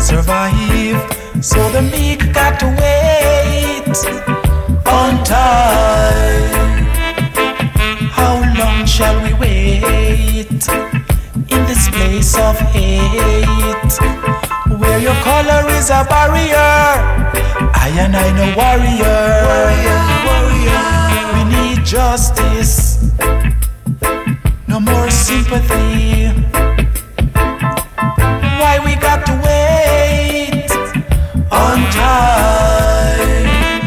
survive. So the meek got to wait on time. How long shall we wait in this place of hate, where your color is a barrier? I and I know warrior. We need justice, no more sympathy. Why we got to wait on time?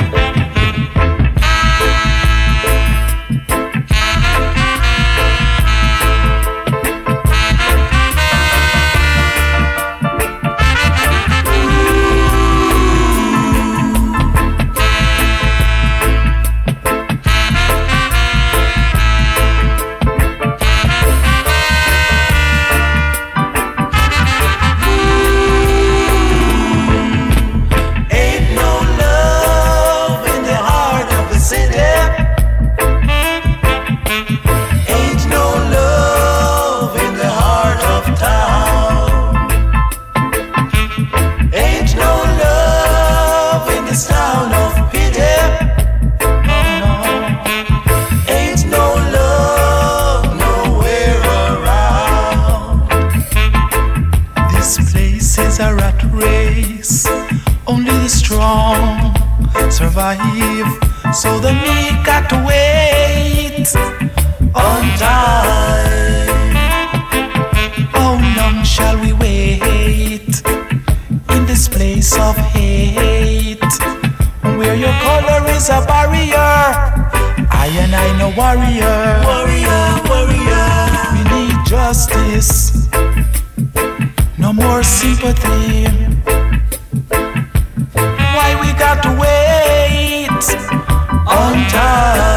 Survive, so the meek got to wait on time. How long shall we wait in this place of hate, where your color is a barrier? I and I know warrior. We need justice, no more sympathy. Why we got to wait on time?